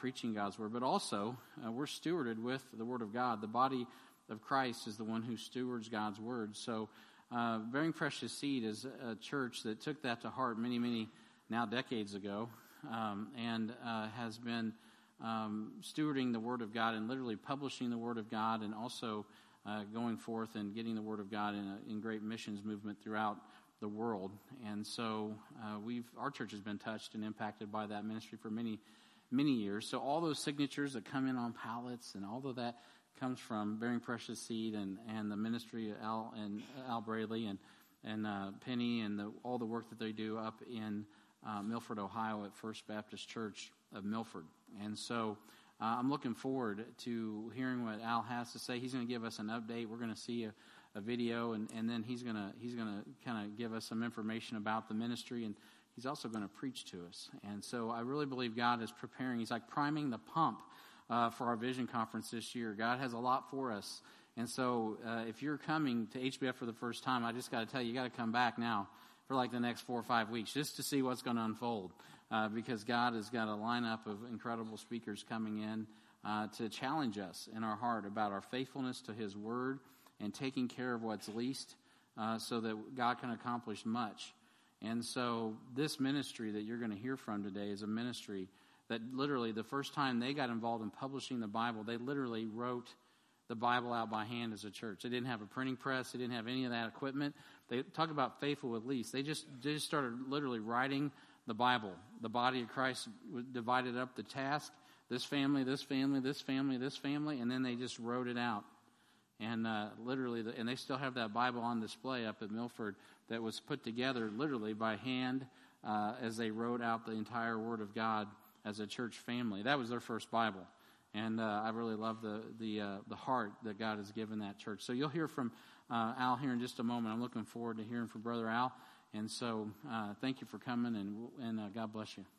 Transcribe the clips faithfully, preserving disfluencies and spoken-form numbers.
preaching God's word, but also uh, we're stewarded with the word of God. The body of Christ is the one who stewards God's word. So uh, Bearing Precious Seed is a church that took that to heart many, many now decades ago, um, and uh, has been um, stewarding the word of God and literally publishing the word of God, and also uh, going forth and getting the word of God in, a, in great missions movement throughout the world. And so uh, we've our church has been touched and impacted by that ministry for many, many years. So all those signatures that come in on pallets and all of that comes from Bearing Precious Seed and, and the ministry of Al and Al Braley and and uh, Penny and the, all the work that they do up in uh, Milford, Ohio at First Baptist Church of Milford. And so uh, I'm looking forward to hearing what Al has to say. He's going to give us an update. We're going to see a a video, and, and then he's gonna he's gonna kind of give us some information about the ministry, and he's also going to preach to us. And so I really believe God is preparing. He's like priming the pump uh, for our Vision Conference this year. God has a lot for us, and so uh, if you're coming to H B F for the first time, I just got to tell you, you got to come back now for like the next four or five weeks just to see what's going to unfold, uh, because God has got a lineup of incredible speakers coming in uh, to challenge us in our heart about our faithfulness to His Word and taking care of what's least uh, so that God can accomplish much. And so this ministry that you're going to hear from today is a ministry that literally the first time they got involved in publishing the Bible, they literally wrote the Bible out by hand as a church. They didn't have a printing press. They didn't have any of that equipment. They talk about faithful with least. They just, they just started literally writing the Bible. The body of Christ divided up the task. This family, this family, this family, this family, and then they just wrote it out. And uh, literally, the, and they still have that Bible on display up at Milford that was put together literally by hand uh, as they wrote out the entire Word of God as a church family. That was their first Bible, and uh, I really love the the uh, the heart that God has given that church. So you'll hear from uh, Al here in just a moment. I'm looking forward to hearing from Brother Al, and so uh, thank you for coming, and and uh, God bless you.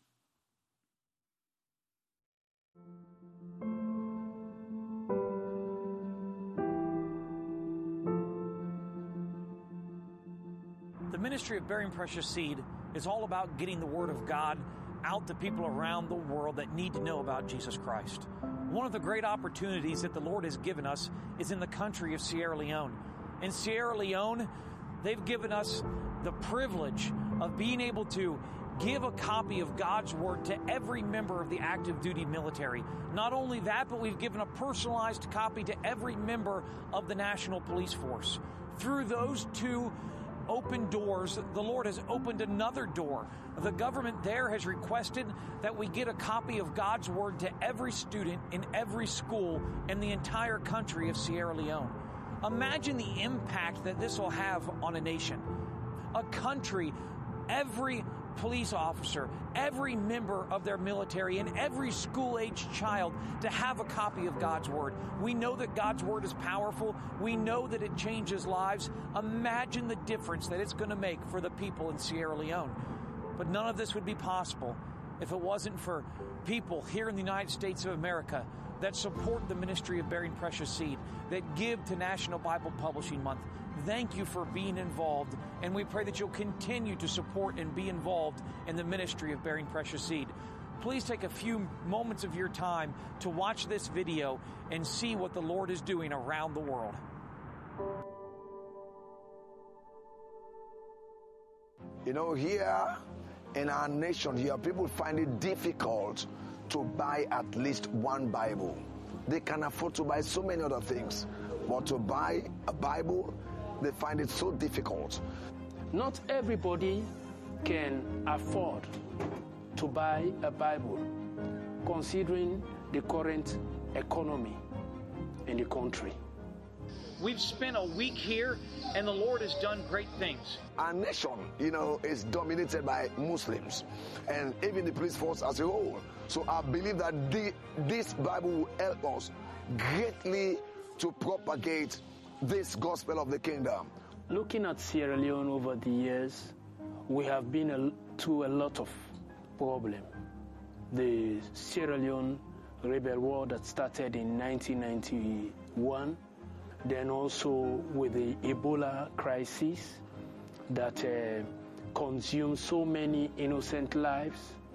The ministry of Bearing Precious Seed is all about getting the Word of God out to people around the world that need to know about Jesus Christ. One of the great opportunities that the Lord has given us is in the country of Sierra Leone. In Sierra Leone, they've given us the privilege of being able to give a copy of God's Word to every member of the active duty military. Not only that, but we've given a personalized copy to every member of the National Police Force. Through those two open doors, the Lord has opened another door. The government there has requested that we get a copy of God's Word to every student in every school in the entire country of Sierra Leone. Imagine the impact that this will have on a nation. A country, every police officer, every member of their military, and every school-aged child to have a copy of God's Word. We know that God's Word is powerful. We know that it changes lives. Imagine the difference that it's going to make for the people in Sierra Leone. But none of this would be possible if it wasn't for people here in the United States of America that support the ministry of Bearing Precious Seed, that give to National Bible Publishing Month. Thank you for being involved, and we pray that you'll continue to support and be involved in the ministry of Bearing Precious Seed. Please take a few moments of your time to watch this video and see what the Lord is doing around the world. You know, here in our nation, here people find it difficult to buy at least one Bible. They can afford to buy so many other things, but to buy a Bible, they find it so difficult. Not everybody can afford to buy a Bible, considering the current economy in the country. We've spent a week here, and the Lord has done great things. Our nation, you know, is dominated by Muslims, and even the police force as a whole. So I believe that the, this Bible will help us greatly to propagate this gospel of the kingdom. Looking at Sierra Leone over the years, we have been a, through a lot of problems. The Sierra Leone rebel war that started in nineteen ninety-one, then also with the Ebola crisis that uh, consumed so many innocent lives.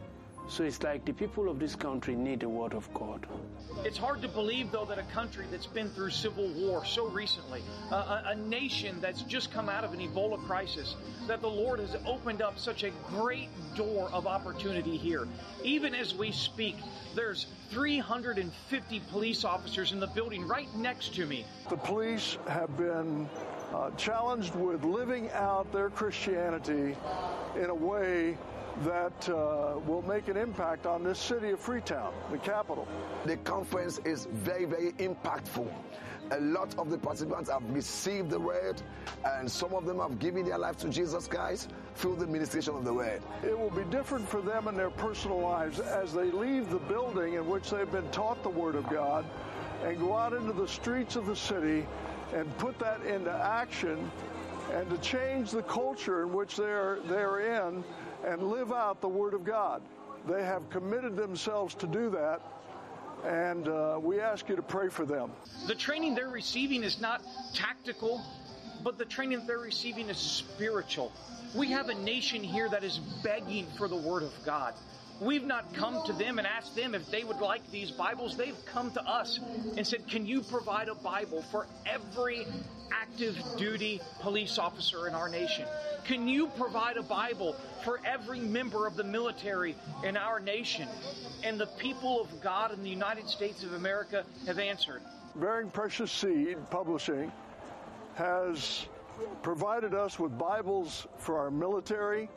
So it's like the people of this country need the Word of God. It's hard to believe, though, that a country that's been through civil war so recently, uh, a, a nation that's just come out of an Ebola crisis, that the Lord has opened up such a great door of opportunity here. Even as we speak, there's three hundred fifty police officers in the building right next to me. The police have been uh, challenged with living out their Christianity in a way that uh, will make an impact on this city of Freetown, the capital. The conference is very, very impactful. A lot of the participants have received the word, and some of them have given their life to Jesus Christ through the ministration of the word. It will be different for them in their personal lives as they leave the building in which they've been taught the Word of God and go out into the streets of the city and put that into action and to change the culture in which they're, they're in and live out the Word of God. They have committed themselves to do that, and uh, we ask you to pray for them. The training they're receiving is not tactical, but the training they're receiving is spiritual. We have a nation here that is begging for the Word of God. We've not come to them and asked them if they would like these Bibles. They've come to us and said, can you provide a Bible for every active duty police officer in our nation? Can you provide a Bible for every member of the military in our nation? And the people of God in the United States of America have answered. Bearing Precious Seed Publishing has provided us with Bibles for our military.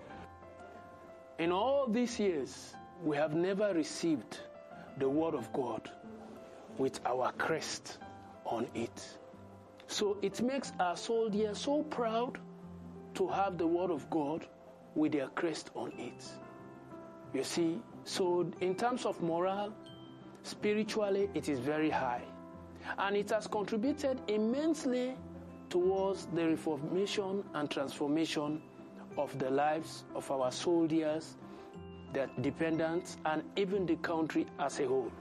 In all these years, we have never received the Word of God with our crest on it. So it makes our soldiers so proud to have the Word of God with their crest on it. You see, so in terms of morale, spiritually, it is very high. And it has contributed immensely towards the reformation and transformation of the lives of our soldiers, their dependents, and even the country as a whole.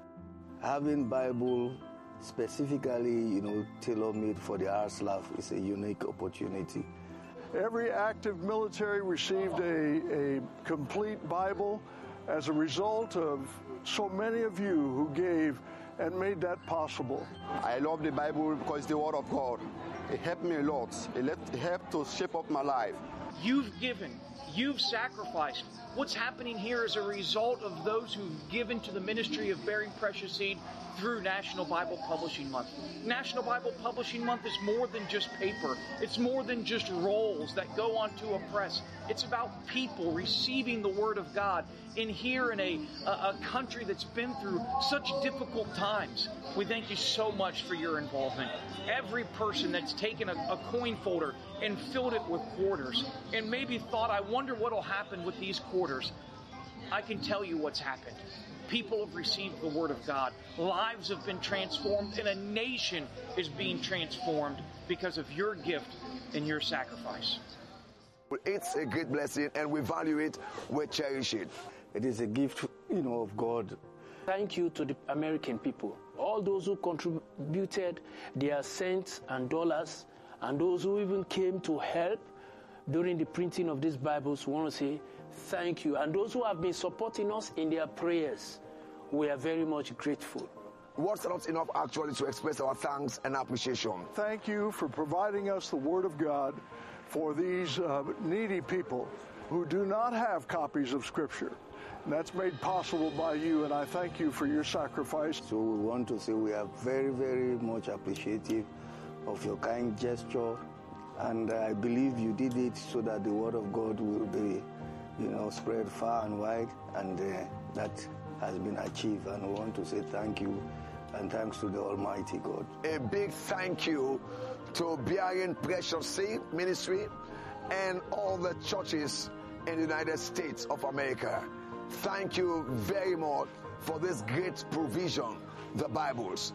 Having Bible specifically, you know, tailor-made for the R S L A F is a unique opportunity. Every active military received a, a complete Bible as a result of so many of you who gave and made that possible. I love the Bible because it's the Word of God. It helped me a lot. It helped to shape up my life. You've given. You've sacrificed. What's happening here is a result of those who've given to the ministry of Bearing Precious Seed through National Bible Publishing Month. National Bible Publishing Month is more than just paper. It's more than just rolls that go onto a press. It's about people receiving the Word of God. And here in a, a, a country that's been through such difficult times, we thank you so much for your involvement. Every person that's taken a, a coin folder and filled it with quarters and maybe thought, I wonder what will happen with these quarters. I can tell you what's happened. People have received the Word of God. Lives have been transformed, and a nation is being transformed because of your gift and your sacrifice. It's a great blessing, and we value it, we cherish it. It is a gift, you know, of God. Thank you to the American people, all those who contributed their cents and dollars, and those who even came to help during the printing of these Bibles. We want to say thank you. And those who have been supporting us in their prayers, we are very much grateful. Words are not enough actually to express our thanks and appreciation. Thank you for providing us the Word of God for these uh, needy people who do not have copies of Scripture. And that's made possible by you, and I thank you for your sacrifice. So we want to say we are very, very much appreciative of your kind gesture, and I believe you did it so that the Word of God will be, you know, spread far and wide, and uh, that has been achieved. And we want to say thank you, and thanks to the Almighty God. A big thank you to Bearing Precious Seed Ministry and all the churches in the United States of America. Thank you very much for this great provision, the Bibles.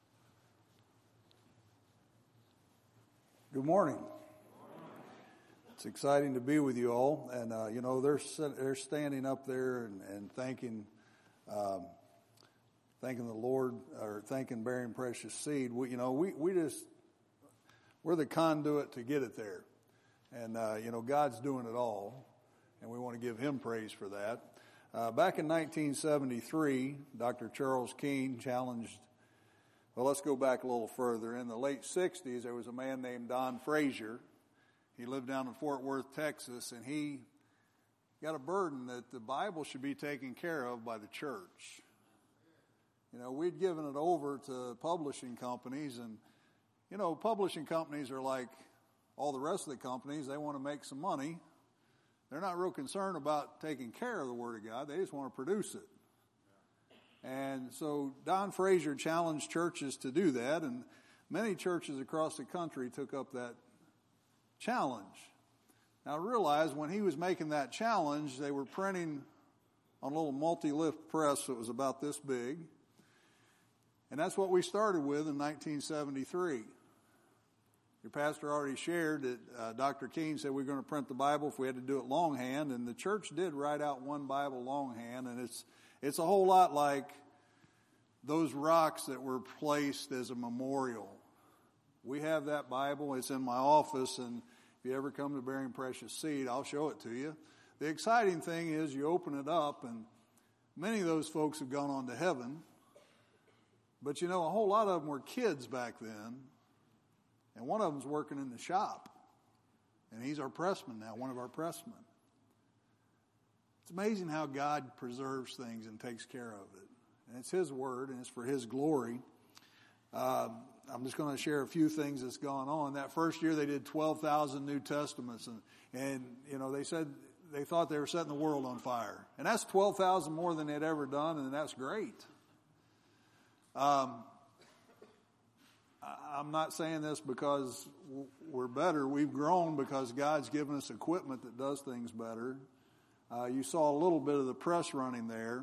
Good morning. It's exciting to be with you all, and uh, you know they're they're standing up there and, and thanking, um, thanking the Lord or thanking Bearing Precious Seed. We, you know, we we just we're the conduit to get it there, and uh, you know God's doing it all, and we want to give Him praise for that. Uh, back in nineteen seventy-three, Doctor Charles Keene challenged. Well, let's go back a little further. In the late sixties, there was a man named Don Frazier. He lived down in Fort Worth, Texas, and he got a burden that the Bible should be taken care of by the church. You know, we'd given it over to publishing companies, and, you know, publishing companies are like all the rest of the companies. They want to make some money. They're not real concerned about taking care of the Word of God. They just want to produce it. And so Don Frazier challenged churches to do that, and many churches across the country took up that challenge. Now realize when he was making that challenge, they were printing on a little multi-lift press that was about this big. And that's what we started with in nineteen seventy-three. Your pastor already shared that uh, Doctor Keene said we we're going to print the Bible if we had to do it longhand, and the church did write out one Bible longhand, and it's it's a whole lot like those rocks that were placed as a memorial. We have that Bible. It's in my office, and if you ever come to Bearing Precious Seed, I'll show it to you. The exciting thing is you open it up, and many of those folks have gone on to heaven. But, you know, a whole lot of them were kids back then, and one of them's working in the shop, and he's our pressman now, one of our pressmen. It's amazing how God preserves things and takes care of it. And it's His Word, and it's for His glory. Um, I'm just going to share a few things that's gone on. That first year they did twelve thousand New Testaments, and, and, you know, they said they thought they were setting the world on fire. And that's twelve thousand more than they'd ever done, and that's great. Um, I'm not saying this because we're better. We've grown because God's given us equipment that does things better. Uh, you saw a little bit of the press running there.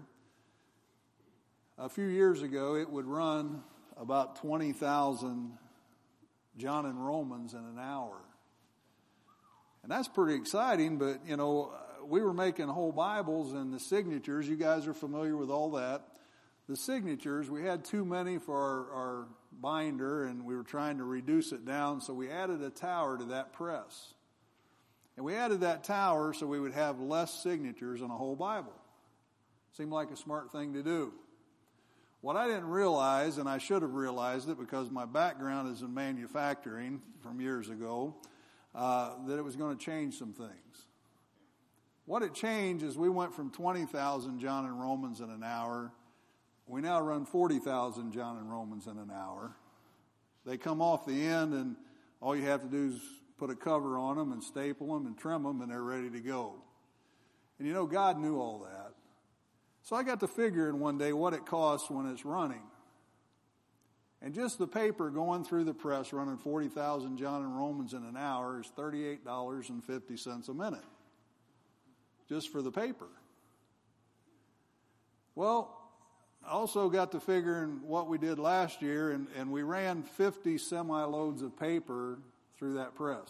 A few years ago, it would run about twenty thousand John and Romans in an hour. And that's pretty exciting, but, you know, we were making whole Bibles and the signatures. You guys are familiar with all that. The signatures, we had too many for our, our binder, and we were trying to reduce it down, so we added a tower to that press. And we added that tower so we would have less signatures on a whole Bible. Seemed like a smart thing to do. What I didn't realize, and I should have realized it because my background is in manufacturing from years ago, uh, that it was going to change some things. What it changed is we went from twenty thousand John and Romans in an hour. We now run forty thousand John and Romans in an hour. They come off the end, and all you have to do is put a cover on them and staple them and trim them, and they're ready to go. And you know, God knew all that. So I got to figuring one day what it costs when it's running. And just the paper going through the press running forty thousand John and Romans in an hour is thirty-eight dollars and fifty cents a minute. Just for the paper. Well, I also got to figuring what we did last year, and, and we ran fifty semi-loads of paper through that press.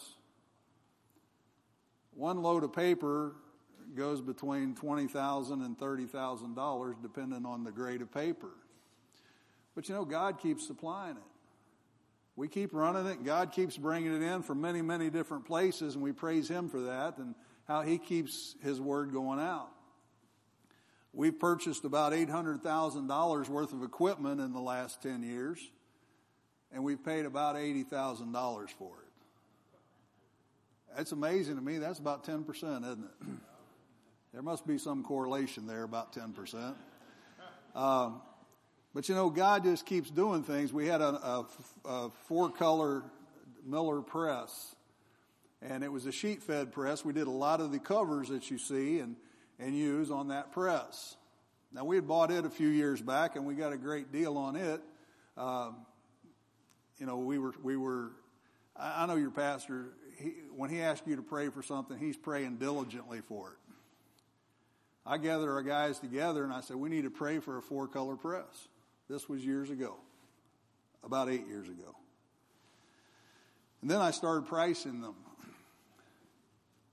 One load of paper goes between twenty thousand dollars and thirty thousand dollars, depending on the grade of paper. But you know, God keeps supplying it. We keep running it. God keeps bringing it in from many, many different places, and we praise Him for that and how He keeps His Word going out. We've purchased about eight hundred thousand dollars worth of equipment in the last ten years, and we've paid about eighty thousand dollars for it. That's amazing to me. That's about ten percent, isn't it? There must be some correlation there, about ten percent. Um, but, you know, God just keeps doing things. We had a, a, a four-color Miller press, and it was a sheet-fed press. We did a lot of the covers that you see and, and use on that press. Now, we had bought it a few years back, and we got a great deal on it. Um, you know, we were, we were, I, I know your pastor, he, when he asks you to pray for something, he's praying diligently for it. I gathered our guys together, and I said, we need to pray for a four-color press. This was years ago, about eight years ago. And then I started pricing them.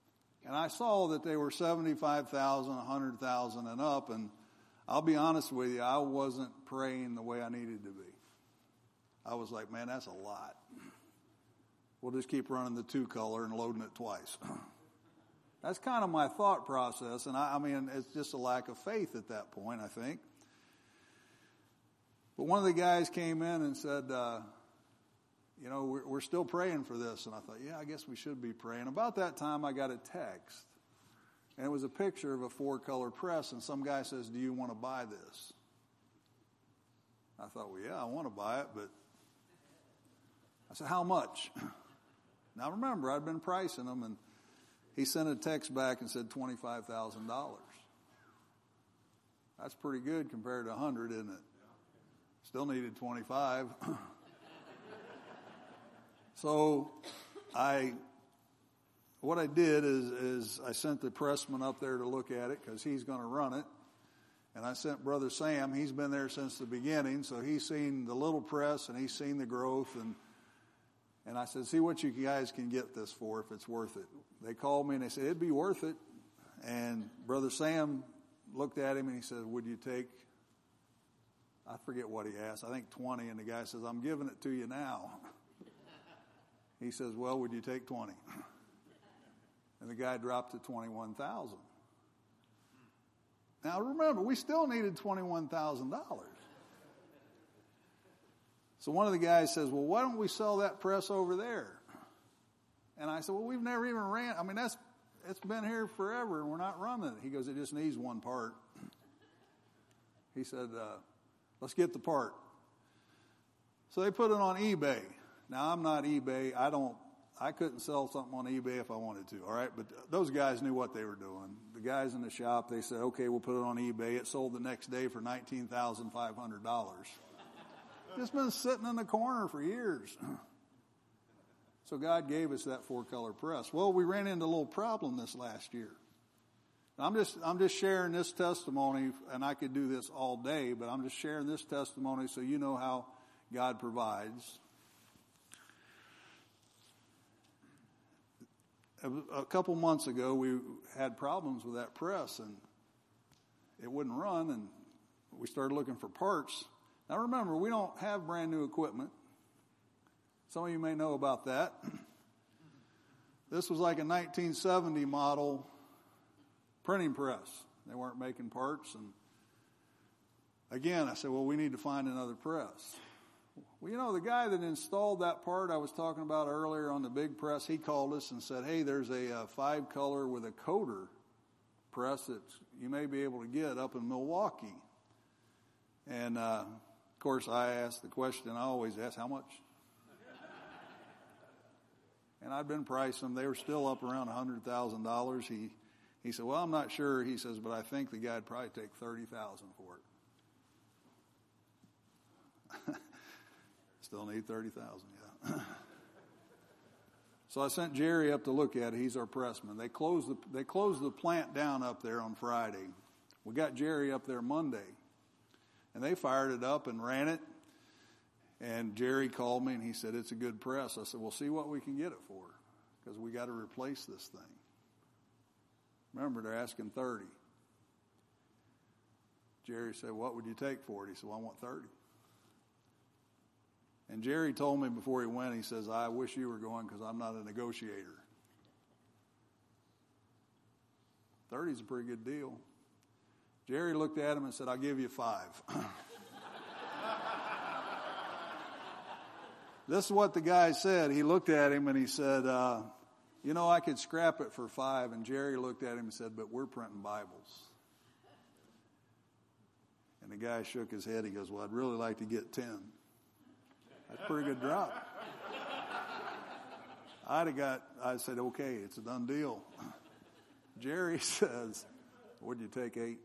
And I saw that they were seventy-five thousand, one hundred thousand and up, and I'll be honest with you, I wasn't praying the way I needed to be. I was like, man, that's a lot. We'll just keep running the two color and loading it twice. That's kind of my thought process, and I, I mean, it's just a lack of faith at that point, I think. But one of the guys came in and said, uh, you know, we're, we're still praying for this. And I thought, yeah, I guess we should be praying. About that time, I got a text. And it was a picture of a four-color press. And some guy says, do you want to buy this? I thought, well, yeah, I want to buy it. But I said, how much? Now, remember, I'd been pricing them. And he sent a text back and said twenty-five thousand dollars. That's pretty good compared to one hundred, isn't it? Still needed twenty-five. So I, what I did is, is I sent the pressman up there to look at it because he's going to run it. And I sent Brother Sam. He's been there since the beginning, so he's seen the little press and he's seen the growth. And and I said, see what you guys can get this for if it's worth it. They called me and they said, it'd be worth it. And Brother Sam looked at him and he said, would you take, I forget what he asked, I think twenty. And the guy says, I'm giving it to you now. He says, well, would you take twenty? And the guy dropped to twenty-one thousand. Now remember, we still needed twenty-one thousand dollars. So one of the guys says, well, why don't we sell that press over there? And I said, well, we've never even ran. I mean, that's it's been here forever, and we're not running it. He goes, it just needs one part. He said, uh, let's get the part. So they put it on eBay. Now, I'm not eBay. I don't, I couldn't sell something on eBay if I wanted to, all right? But those guys knew what they were doing. The guys in the shop, they said, okay, we'll put it on eBay. It sold the next day for nineteen thousand five hundred dollars. It's been sitting in the corner for years. So God gave us that four-color press. Well, we ran into a little problem this last year. I'm just, I'm just sharing this testimony, and I could do this all day, but I'm just sharing this testimony so you know how God provides. A couple months ago, we had problems with that press, and it wouldn't run, and we started looking for parts. Now remember, we don't have brand new equipment. Some of you may know about that. This was like a nineteen seventy model printing press. They weren't making parts, and again, I said, well, we need to find another press. Well, you know, the guy that installed that part I was talking about earlier on the big press, he called us and said, hey, there's a uh, five color with a coder press that you may be able to get up in Milwaukee. And, uh, of course, I asked the question I always ask, how much? And I'd been pricing them. They were still up around one hundred thousand dollars. He, he said, well, I'm not sure. He says, but I think the guy'd probably take thirty thousand dollars for it. Still need thirty thousand dollars, yeah. So I sent Jerry up to look at it. He's our pressman. They closed the, they closed the plant down up there on Friday. We got Jerry up there Monday. And they fired it up and ran it. And Jerry called me and he said, it's a good press. I said, well, see what we can get it for, because we got to replace this thing. Remember, they're asking thirty. Jerry said, what would you take for it? He said, well, I want thirty. And Jerry told me before he went, he says, I wish you were going because I'm not a negotiator. thirty is a pretty good deal. Jerry looked at him and said, I'll give you five. This is what the guy said. He looked at him and he said, uh, you know, I could scrap it for five. And Jerry looked at him and said, but we're printing Bibles. And the guy shook his head. He goes, well, I'd really like to get ten. That's a pretty good drop. I'd have got, I said, okay, it's a done deal. Jerry says, would you take eight?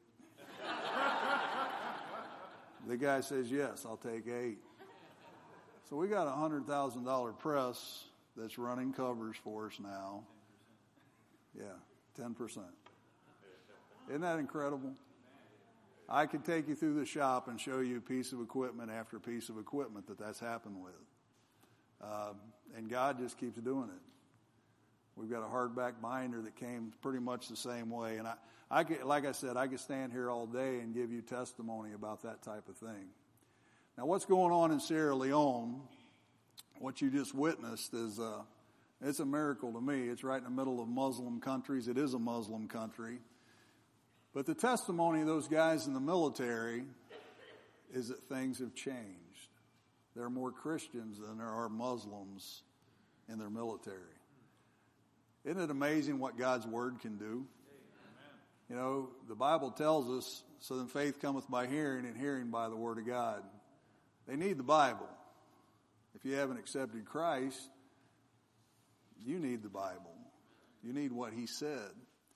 The guy says, yes, I'll take eight. So we got a one hundred thousand dollars press that's running covers for us now. Yeah, ten percent. Isn't that incredible? I could take you through the shop and show you piece of equipment after piece of equipment that that's happened with. Um, and God just keeps doing it. We've got a hardback binder that came pretty much the same way. And I, I could, like I said, I could stand here all day and give you testimony about that type of thing. Now, what's going on in Sierra Leone, what you just witnessed, is uh, it's a miracle to me. It's right in the middle of Muslim countries. It is a Muslim country. But the testimony of those guys in the military is that things have changed. There are more Christians than there are Muslims in their military. Isn't it amazing what God's Word can do? You know, the Bible tells us, so then faith cometh by hearing, and hearing by the Word of God. They need the Bible. If you haven't accepted Christ, you need the Bible. You need what He said.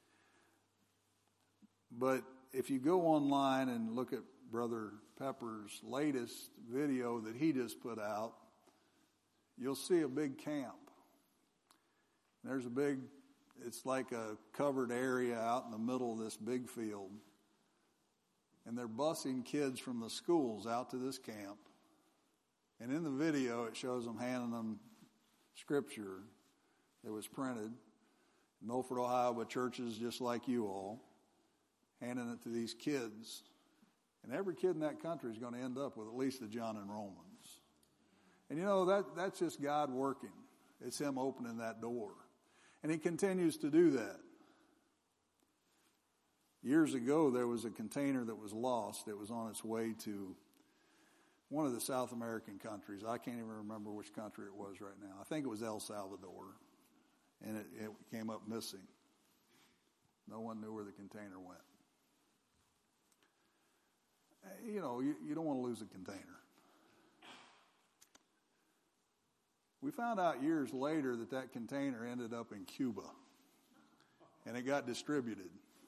But if you go online and look at Brother Pepper's latest video that he just put out, you'll see a big camp. There's a big, it's like a covered area out in the middle of this big field. And they're busing kids from the schools out to this camp. And in the video, it shows them handing them scripture that was printed in Milford, Ohio, by churches just like you all, handing it to these kids. And every kid in that country is going to end up with at least a John and Romans. And you know, that that's just God working. It's Him opening that door. And He continues to do that. Years ago, there was a container that was lost. It was on its way to one of the South American countries. I can't even remember which country it was right now. I think it was El Salvador. And it, it came up missing. No one knew where the container went. You know, you, you don't want to lose a container. We found out years later that that container ended up in Cuba. And it got distributed.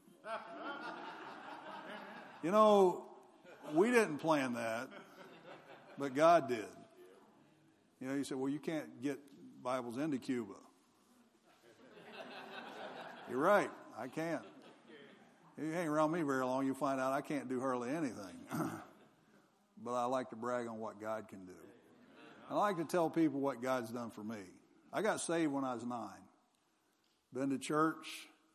You know, we didn't plan that, but God did. You know, you said, well, you can't get Bibles into Cuba. You're right, I can't. If you hang around me very long, you'll find out I can't do hardly anything. But I like to brag on what God can do. I like to tell people what God's done for me. I got saved when I was nine. Been to church.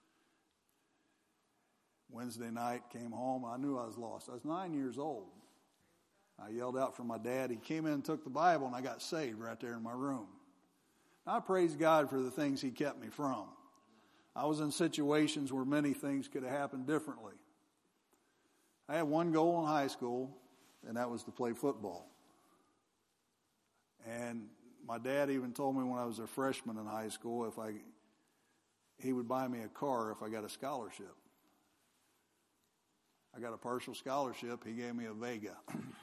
Wednesday night, came home. I knew I was lost. I was nine years old. I yelled out for my dad. He came in and took the Bible, and I got saved right there in my room. I praise God for the things He kept me from. I was in situations where many things could have happened differently. I had one goal in high school, and that was to play football. And my dad even told me when I was a freshman in high school, if I, he would buy me a car if I got a scholarship. I got a partial scholarship. He gave me a Vega.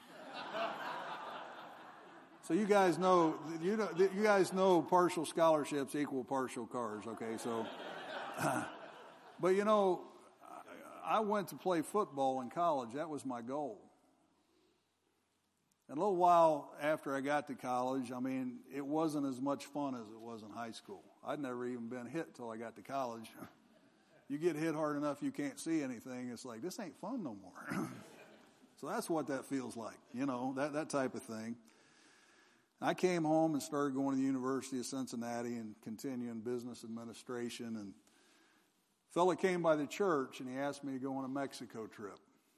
So you guys know, you know, you guys know partial scholarships equal partial cars, okay? So, but you know, I went to play football in college. That was my goal. And a little while after I got to college, I mean, it wasn't as much fun as it was in high school. I'd never even been hit till I got to college. You get hit hard enough you can't see anything. It's like, this ain't fun no more. So that's what that feels like, you know, that, that type of thing. I came home and started going to the University of Cincinnati and continuing business administration. And a fella came by the church and he asked me to go on a Mexico trip.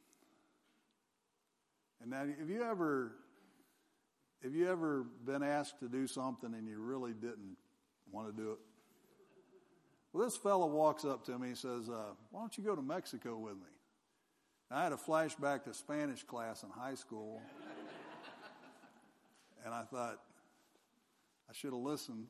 And now, have you ever, have you ever been asked to do something and you really didn't want to do it? Well, this fellow walks up to me and says, uh, why don't you go to Mexico with me? And I had a flashback to Spanish class in high school. And I thought, I should have listened.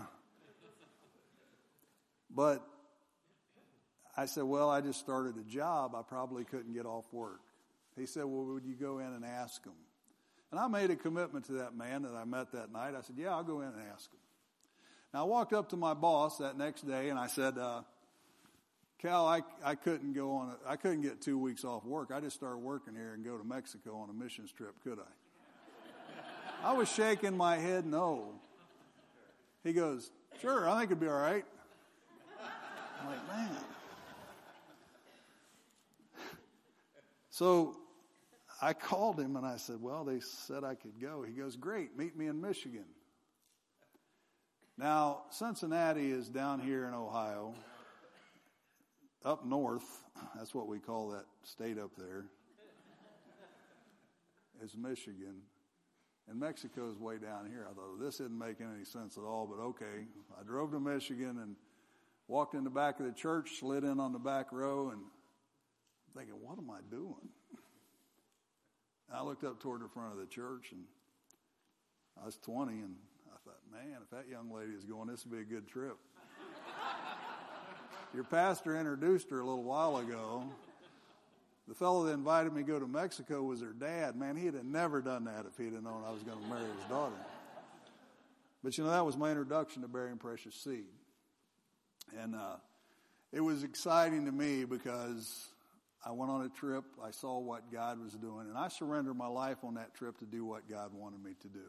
But I said, well, I just started a job. I probably couldn't get off work. He said, well, would you go in and ask him? And I made a commitment to that man that I met that night. I said, yeah, I'll go in and ask him. Now, I walked up to my boss that next day and I said, uh, Cal, I, I couldn't go on, a, I couldn't get two weeks off work. I just started working here and go to Mexico on a missions trip, could I? I was shaking my head no. He goes, sure, I think it'd be all right. I'm like, man. So I called him and I said, well, they said I could go. He goes, great, meet me in Michigan. Now, Cincinnati is down here in Ohio. Up north, that's what we call that state up there, is Michigan. And Mexico's way down here. I thought, this isn't making any sense at all, but okay. I drove to Michigan and walked in the back of the church, slid in on the back row, and I'm thinking, what am I doing? And I looked up toward the front of the church, and I was twenty, and I thought, man, if that young lady is going, this would be a good trip. Your pastor introduced her a little while ago. The fellow that invited me to go to Mexico was her dad. Man, he'd have never done that if he'd have known I was going to marry his daughter. But, you know, that was my introduction to Bearing Precious Seed. And uh, it was exciting to me because I went on a trip. I saw what God was doing. And I surrendered my life on that trip to do what God wanted me to do.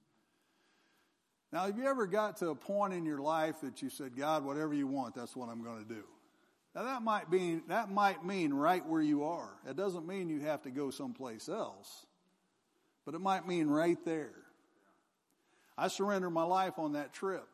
Now, have you ever got to a point in your life that you said, God, whatever you want, that's what I'm going to do? Now, that might mean, that might mean right where you are. It doesn't mean you have to go someplace else, but it might mean right there. I surrendered my life on that trip.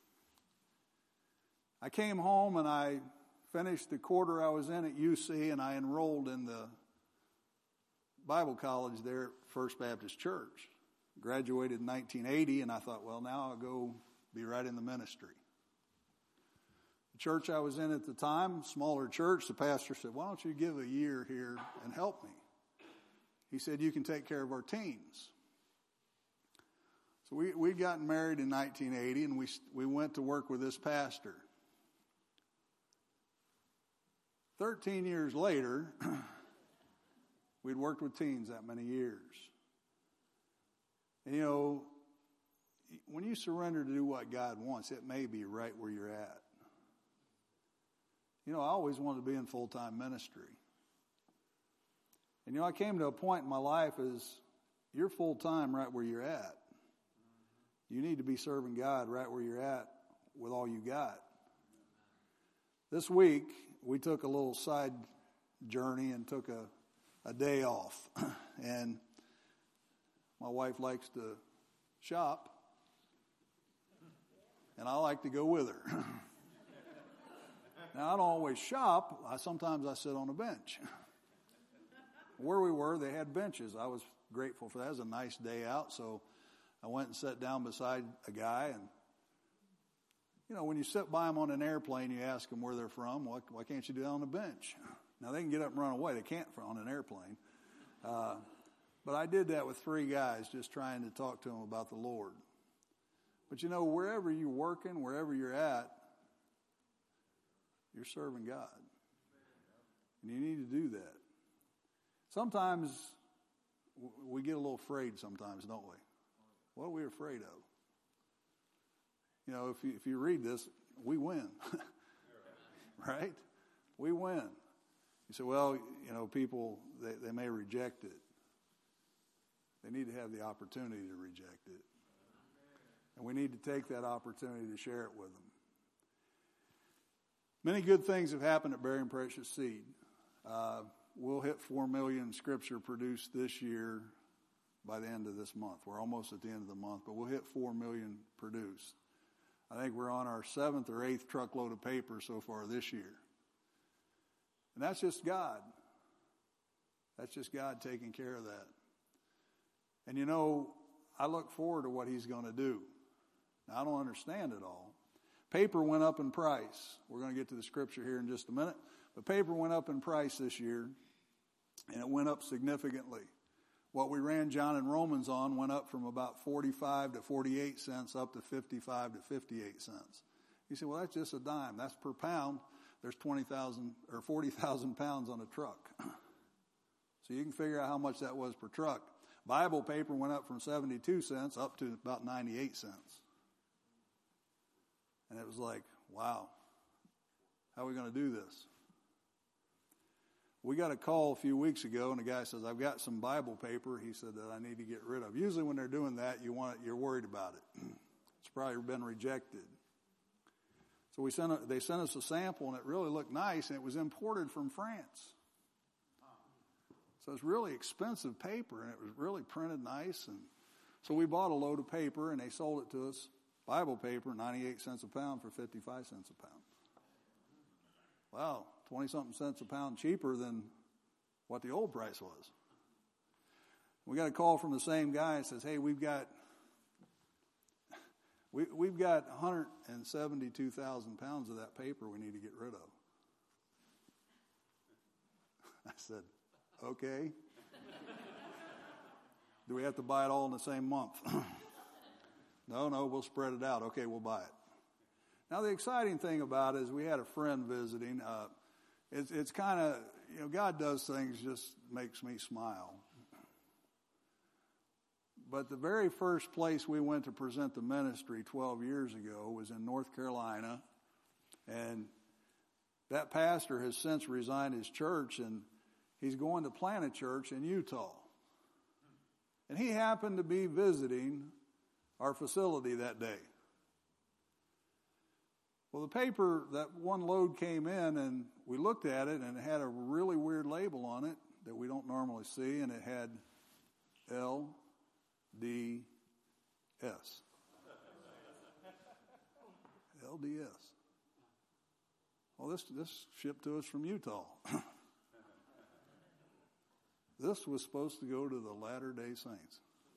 I came home and I finished the quarter I was in at U C, and I enrolled in the Bible college there at First Baptist Church. Graduated in nineteen eighty, and I thought, well, now I'll go be right in the ministry. The church I was in at the time, smaller church, the pastor said, why don't you give a year here and help me? He said, you can take care of our teens. So we, we'd gotten married in nineteen eighty, and we, we went to work with this pastor. Thirteen years later, we'd worked with teens that many years. And, you know, when you surrender to do what God wants, it may be right where you're at. You know, I always wanted to be in full-time ministry. And, you know, I came to a point in my life as you're full-time right where you're at. You need to be serving God right where you're at with all you got. This week, we took a little side journey and took a, a day off. And my wife likes to shop, and I like to go with her. Now, I don't always shop. I, sometimes I sit on a bench. Where we were, they had benches. I was grateful for that. It was a nice day out, so I went and sat down beside a guy. And, you know, when you sit by them on an airplane, you ask them where they're from. Why, why can't you do that on a bench? Now, they can get up and run away. They can't on an airplane. Uh, But I did that with three guys, just trying to talk to them about the Lord. But you know, wherever you're working, wherever you're at, you're serving God. And you need to do that. Sometimes we get a little afraid sometimes, don't we? What are we afraid of? You know, if you, if you read this, we win. Right? We win. You say, well, you know, people, they, they may reject it. They need to have the opportunity to reject it. And we need to take that opportunity to share it with them. Many good things have happened at Bearing Precious Seed. Uh, we'll hit four million scripture produced this year by the end of this month. We're almost at the end of the month, but we'll hit four million produced. I think we're on our seventh or eighth truckload of paper so far this year. And that's just God. That's just God taking care of that. And you know, I look forward to what he's going to do. Now, I don't understand it all. Paper went up in price. We're going to get to the scripture here in just a minute. But paper went up in price this year, and it went up significantly. What we ran John and Romans on went up from about forty-five to forty-eight cents up to fifty-five to fifty-eight cents. You say, well, that's just a dime. That's per pound. There's twenty thousand or forty thousand pounds on a truck. So you can figure out how much that was per truck. Bible paper went up from seventy-two cents up to about ninety-eight cents. And it was like, wow, how are we going to do this? We got a call a few weeks ago, and the guy says, I've got some Bible paper, he said, that I need to get rid of. Usually when they're doing that, you want it, you're worried about it. It's probably been rejected. So we sent a, they sent us a sample, and it really looked nice, and it was imported from France. So it's really expensive paper, and it was really printed nice. And so we bought a load of paper, and they sold it to us Bible paper, ninety-eight cents a pound for fifty-five cents a pound. Wow, twenty-something cents a pound cheaper than what the old price was. We got a call from the same guy that says, hey, we've got we, we've got one hundred seventy-two thousand pounds of that paper we need to get rid of. I said, okay. Do we have to buy it all in the same month? No, no, we'll spread it out. Okay, we'll buy it. Now, the exciting thing about it is we had a friend visiting. Uh, it's it's kind of, you know, God does things just makes me smile. But the very first place we went to present the ministry twelve years ago was in North Carolina. And that pastor has since resigned his church, and he's going to plant a church in Utah. And he happened to be visiting our facility that day. Well, the paper, that one load came in, and we looked at it, and it had a really weird label on it that we don't normally see, and it had L D S. L D S. Well, this, this shipped to us from Utah. This was supposed to go to the Latter-day Saints.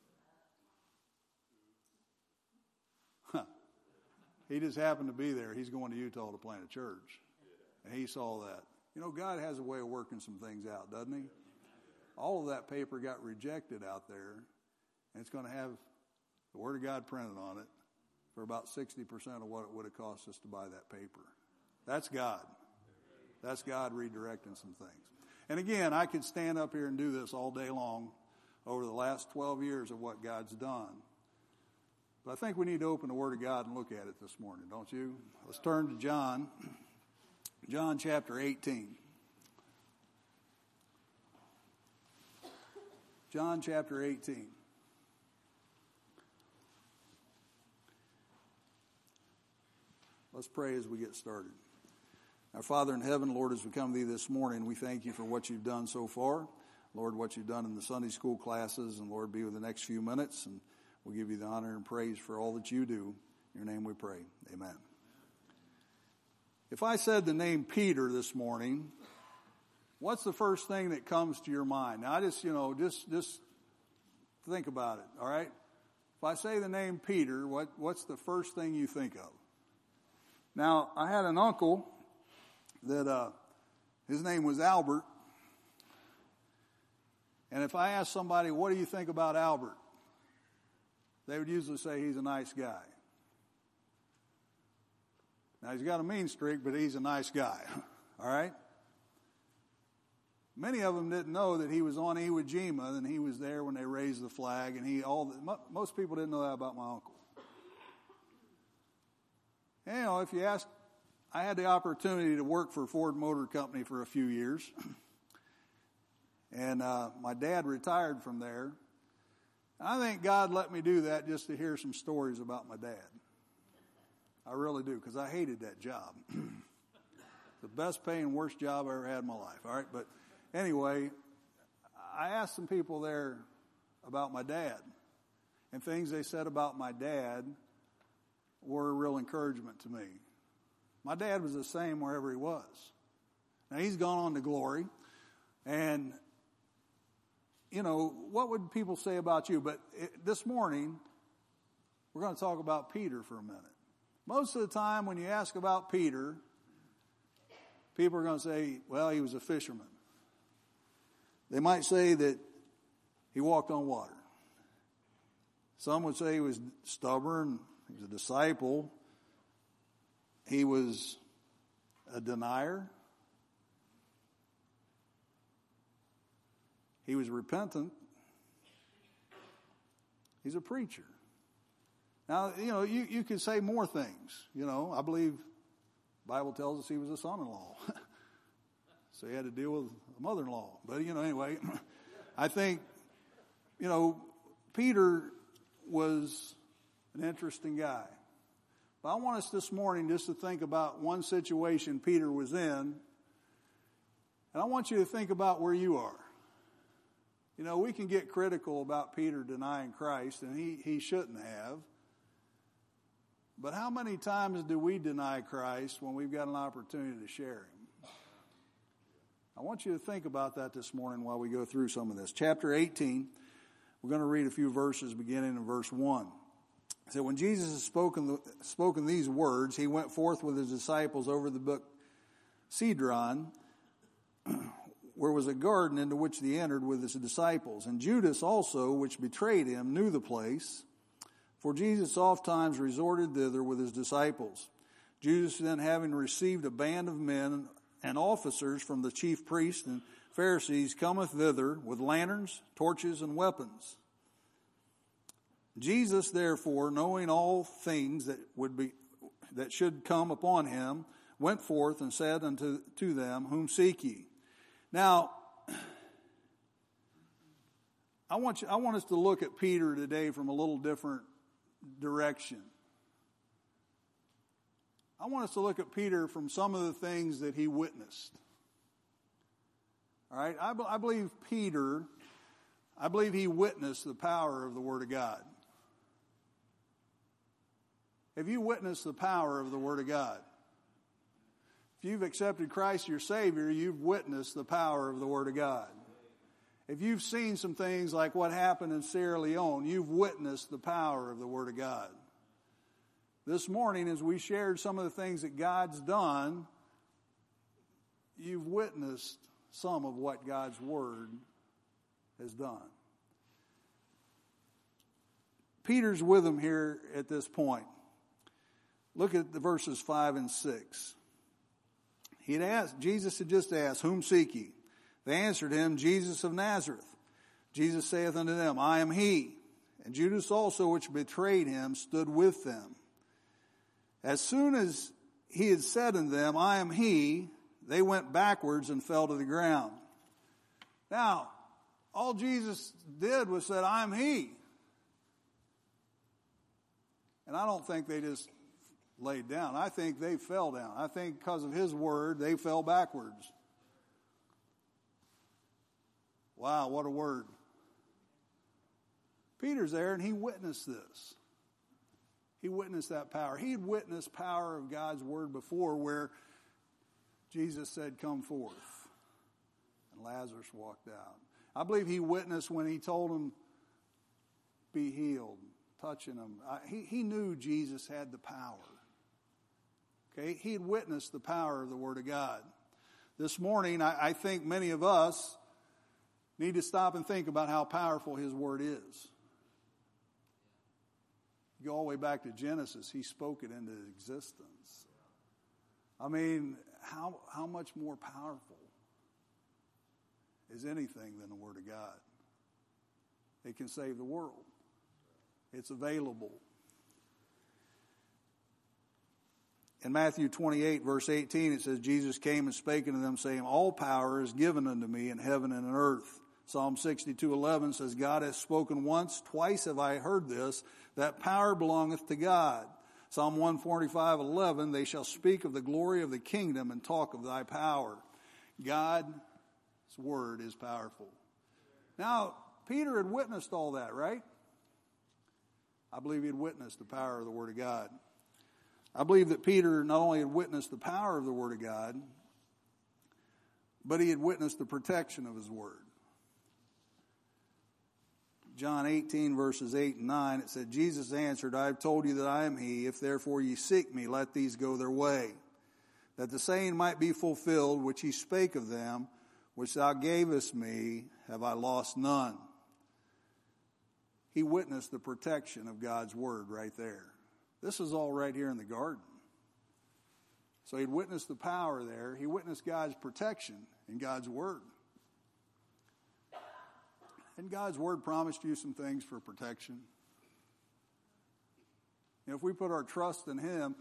Huh. He just happened to be there. He's going to Utah to plant a church. And he saw that. You know, God has a way of working some things out, doesn't he? All of that paper got rejected out there, and it's going to have the Word of God printed on it for about sixty percent of what it would have cost us to buy that paper. That's God. That's God redirecting some things. And again, I could stand up here and do this all day long over the last twelve years of what God's done. But I think we need to open the Word of God and look at it this morning, don't you? Let's turn to John. John chapter eighteen. John chapter eighteen. Let's pray as we get started. Our Father in heaven, Lord, as we come to Thee this morning, we thank You for what You've done so far. Lord, what You've done in the Sunday school classes, and Lord, be with the next few minutes, and we'll give You the honor and praise for all that You do. In Your name we pray. Amen. If I said the name Peter this morning, what's the first thing that comes to your mind? Now, I just, you know, just, just think about it, all right? If I say the name Peter, what, what's the first thing you think of? Now, I had an uncle that uh, his name was Albert. And if I asked somebody, what do you think about Albert? They would usually say he's a nice guy. Now, he's got a mean streak, but he's a nice guy. All right? Many of them didn't know that he was on Iwo Jima, and he was there when they raised the flag, and he all the, most people didn't know that about my uncle. And, you know, if you ask, I had the opportunity to work for Ford Motor Company for a few years. And uh, my dad retired from there. And I think God let me do that just to hear some stories about my dad. I really do, because I hated that job. The best paying, worst job I ever had in my life. All right, but anyway, I asked some people there about my dad. And things they said about my dad were a real encouragement to me. My dad was the same wherever he was. Now, he's gone on to glory. And, you know, what would people say about you? But it, this morning, we're going to talk about Peter for a minute. Most of the time, when you ask about Peter, people are going to say, well, he was a fisherman. They might say that he walked on water. Some would say he was stubborn. He was a disciple. He was a denier. He was repentant. He's a preacher. Now, you know, you, you could say more things. You know, I believe the Bible tells us he was a son-in-law. So he had to deal with a mother-in-law. But, you know, anyway, I think, you know, Peter was an interesting guy. But I want us this morning just to think about one situation Peter was in. And I want you to think about where you are. You know, we can get critical about Peter denying Christ, and he, he shouldn't have. But how many times do we deny Christ when we've got an opportunity to share him? I want you to think about that this morning while we go through some of this. Chapter eighteen, we're going to read a few verses beginning in verse one. It said, when Jesus had spoken, spoken these words, he went forth with his disciples over the brook Cedron, where was a garden into which he entered with his disciples. And Judas also, which betrayed him, knew the place, for Jesus oft times resorted thither with his disciples. Judas then, having received a band of men and officers from the chief priests and Pharisees, cometh thither with lanterns, torches, and weapons. Jesus, therefore, knowing all things that would be that should come upon him, went forth and said unto to them, whom seek ye? Now, I want you, I want us to look at Peter today from a little different direction. I want us to look at Peter from some of the things that he witnessed. All right, I, I believe Peter, I believe he witnessed the power of the Word of God. Have you witnessed the power of the Word of God? If you've accepted Christ your Savior, you've witnessed the power of the Word of God. If you've seen some things like what happened in Sierra Leone, you've witnessed the power of the Word of God. This morning, as we shared some of the things that God's done, you've witnessed some of what God's Word has done. Peter's with them here at this point. Look at the verses five and six. He had asked, Jesus had just asked, whom seek ye? They answered him, Jesus of Nazareth. Jesus saith unto them, I am he. And Judas also, which betrayed him, stood with them. As soon as he had said unto them, I am he, they went backwards and fell to the ground. Now, all Jesus did was said, I am he. And I don't think they just laid down. I think they fell down. I think because of his word, they fell backwards. Wow, what a word. Peter's there and he witnessed this. He witnessed that power. He had witnessed power of God's word before where Jesus said, come forth. And Lazarus walked out. I believe he witnessed when he told him, be healed, touching him. I, he, he knew Jesus had the power. Okay, he had witnessed the power of the Word of God. This morning, I, I think many of us need to stop and think about how powerful his Word is. You go all the way back to Genesis, he spoke it into existence. I mean, how, how much more powerful is anything than the Word of God? It can save the world. It's available. In Matthew twenty-eight, verse eighteen, it says, Jesus came and spake unto them, saying, all power is given unto me in heaven and in earth. Psalm sixty-two eleven says, God hath spoken once, twice have I heard this, that power belongeth to God. Psalm one forty-five eleven, they shall speak of the glory of the kingdom and talk of thy power. God's word is powerful. Now, Peter had witnessed all that, right? I believe he had witnessed the power of the Word of God. I believe that Peter not only had witnessed the power of the Word of God, but he had witnessed the protection of his Word. John eighteen, verses eight and nine, it said, Jesus answered, I have told you that I am he. If therefore ye seek me, let these go their way. That the saying might be fulfilled, which he spake of them, which thou gavest me, have I lost none. He witnessed the protection of God's Word right there. This is all right here in the garden. So he'd witnessed the power there. He witnessed God's protection in God's Word. And God's Word promised you some things for protection. You know, if we put our trust in Him,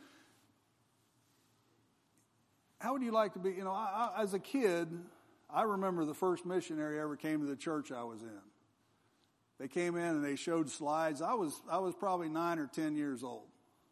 how would you like to be? You know, I, I, as a kid, I remember the first missionary ever came to the church I was in. They came in and they showed slides. I was I was probably nine or ten years old.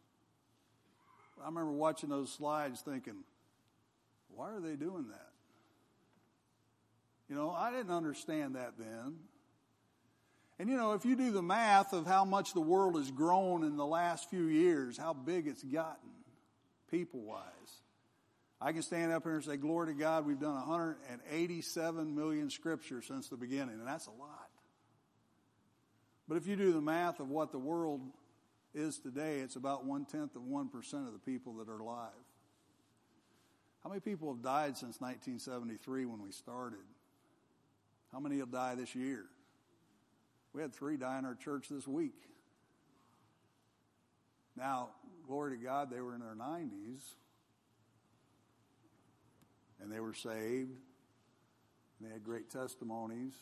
I remember watching those slides thinking, why are they doing that? You know, I didn't understand that then. And you know, if you do the math of how much the world has grown in the last few years, how big it's gotten, people-wise, I can stand up here and say, glory to God, we've done one hundred eighty-seven million scriptures since the beginning, and that's a lot. But if you do the math of what the world is today, it's about one-tenth of one percent of the people that are alive. How many people have died since nineteen seventy-three when we started? How many will die this year? We had three die in our church this week. Now, glory to God, they were in their nineties, and they were saved, and they had great testimonies.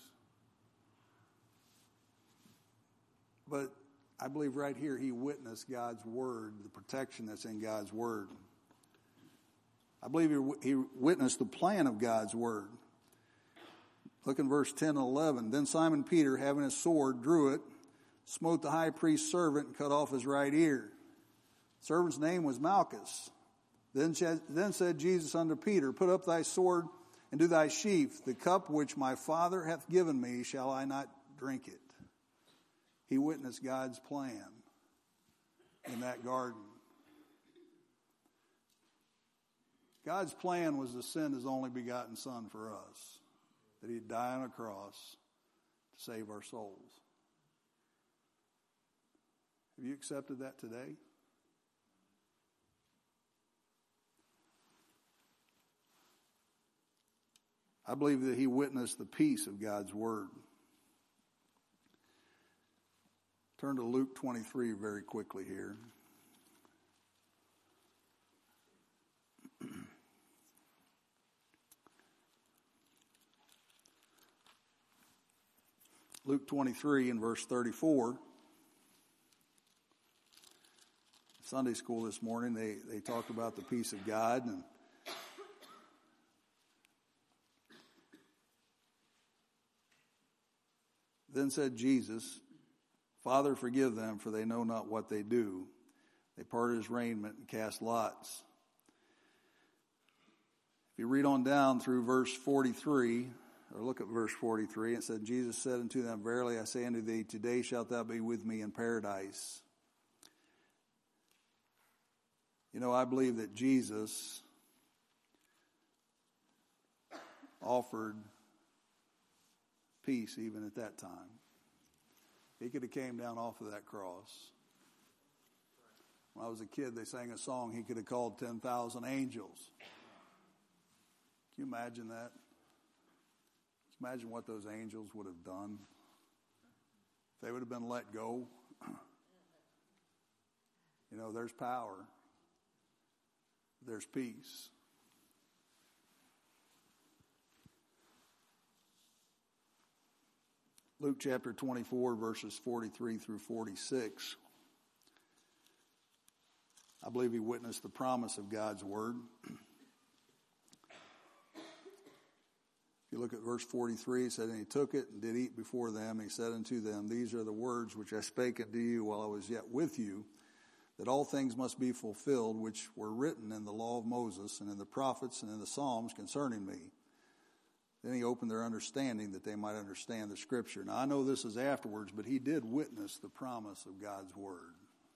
But I believe right here he witnessed God's word, the protection that's in God's word. I believe he, he witnessed the plan of God's word. Look in verse ten and eleven. Then Simon Peter, having a sword, drew it, smote the high priest's servant, and cut off his right ear. The servant's name was Malchus. Then, then said Jesus unto Peter, put up thy sword and do thy sheath. The cup which my Father hath given me, shall I not drink it? He witnessed God's plan in that garden. God's plan was to send his only begotten Son for us, that he'd die on a cross to save our souls. Have you accepted that today? I believe that he witnessed the peace of God's word. Turn to Luke twenty-three very quickly here. Luke twenty-three and verse thirty-four. Sunday school this morning, they, they talked about the peace of God. And then said Jesus, Father, forgive them, for they know not what they do. They parted his raiment and cast lots. If you read on down through verse forty-three, or look at verse forty-three, it said, Jesus said unto them, verily I say unto thee, today shalt thou be with me in paradise. You know, I believe that Jesus offered peace even at that time. He could have came down off of that cross. When I was a kid, they sang a song, he could have called ten thousand angels. Can you imagine that? Just imagine what those angels would have done. If they would have been let go. You know, there's power. There's peace. Luke chapter twenty-four, verses forty-three through forty-six. I believe he witnessed the promise of God's word. If you look at verse forty-three, it said, and he took it and did eat before them. And he said unto them, these are the words which I spake unto you while I was yet with you, that all things must be fulfilled which were written in the law of Moses and in the prophets and in the Psalms concerning me. Then he opened their understanding that they might understand the scripture. Now I know this is afterwards, but he did witness the promise of God's word.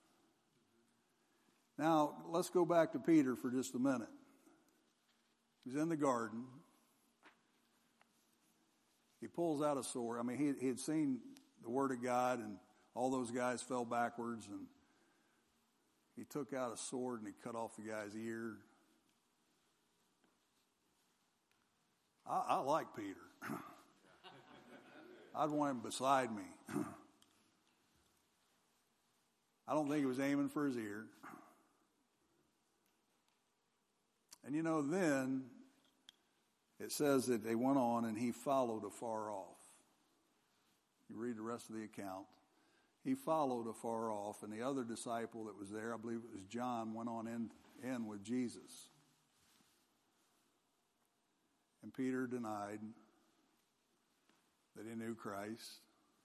Now let's go back to Peter for just a minute. He's in the garden. He pulls out a sword. I mean, he, he had seen the word of God, and all those guys fell backwards, and he took out a sword and he cut off the guy's ear. I, I like Peter. I'd want him beside me. I don't think he was aiming for his ear. And you know, then it says that they went on and he followed afar off. You read the rest of the account. He followed afar off, and the other disciple that was there, I believe it was John, went on in, in with Jesus. And Peter denied that he knew Christ.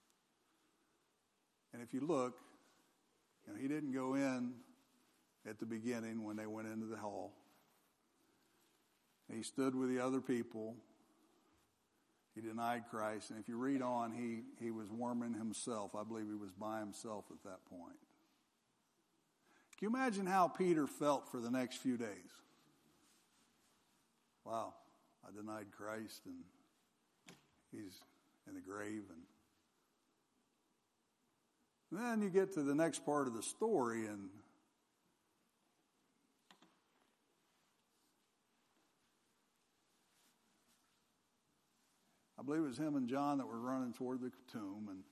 And if you look, you know, he didn't go in at the beginning when they went into the hall. He stood with the other people, He denied Christ. And if you read on, he, he was warming himself. I believe he was by himself at that point. Can you imagine how Peter felt for the next few days? Wow, I denied Christ and he's in the grave. And then you get to the next part of the story, and I believe it was him and John that were running toward the tomb, and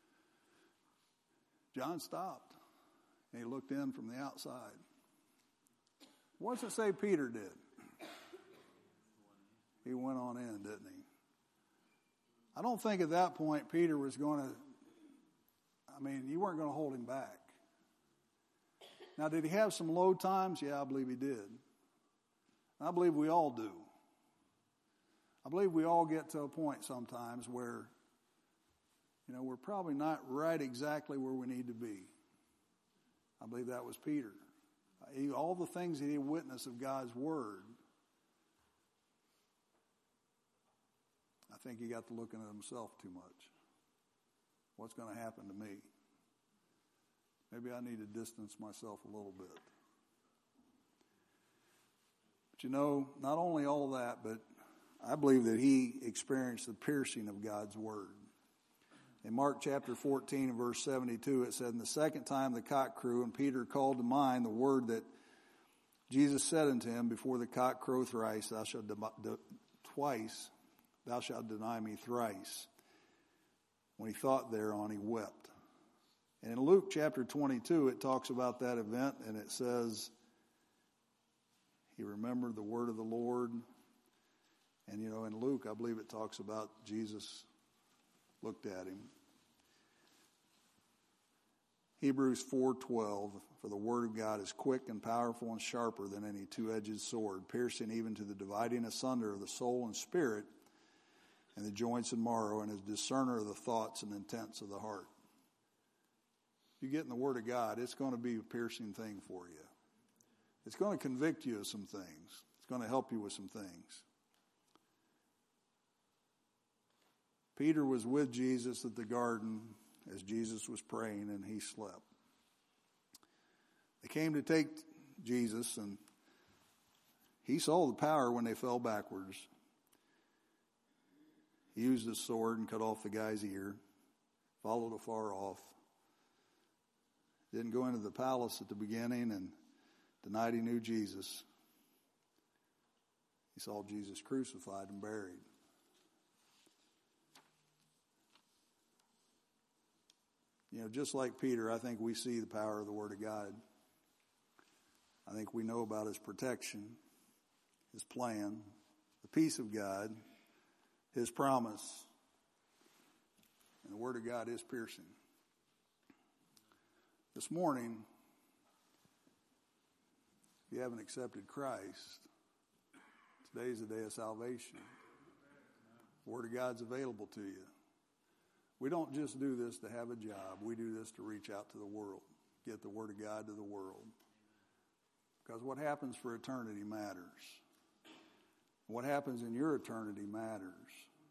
John stopped, and he looked in from the outside. What does it say Peter did? He went on in, didn't he? I don't think at that point Peter was going to, I mean, you weren't going to hold him back. Now, did he have some low times? Yeah, I believe he did. I believe we all do. I believe we all get to a point sometimes where, you know, we're probably not right exactly where we need to be. I believe that was Peter. He, all the things that he witnessed of God's word, I think he got to looking at himself too much. What's going to happen to me? Maybe I need to distance myself a little bit. But you know, not only all that, but I believe that he experienced the piercing of God's word. In Mark chapter fourteen and verse seventy-two, it said, "And the second time the cock crew, and Peter called to mind the word that Jesus said unto him, Before the cock crow thrice, thou shalt de- de- twice, thou shalt deny me thrice. When he thought thereon, he wept." And in Luke chapter twenty-two, it talks about that event, and it says, he remembered the word of the Lord. And, you know, in Luke, I believe it talks about Jesus looked at him. Hebrews four twelve, "For the word of God is quick and powerful and sharper than any two-edged sword, piercing even to the dividing asunder of the soul and spirit, and the joints and marrow, and is discerner of the thoughts and intents of the heart." If you get in the Word of God, it's going to be a piercing thing for you. It's going to convict you of some things. It's going to help you with some things. Peter was with Jesus at the garden as Jesus was praying, and he slept. They came to take Jesus, and he saw the power when they fell backwards. He used his sword and cut off the guy's ear, followed afar off. Didn't go into the palace at the beginning and denied he knew Jesus. He saw Jesus crucified and buried. You know, just like Peter, I think we see the power of the Word of God. I think we know about his protection, his plan, the peace of God, his promise. And the Word of God is piercing. This morning, if you haven't accepted Christ, today is the day of salvation. The Word of God's available to you. We don't just do this to have a job. We do this to reach out to the world, get the Word of God to the world. Because what happens for eternity matters. What happens in your eternity matters.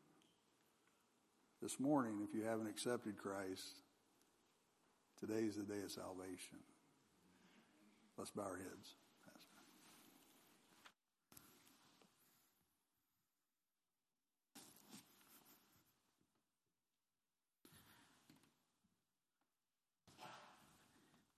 This morning, if you haven't accepted Christ, today is the day of salvation. Let's bow our heads.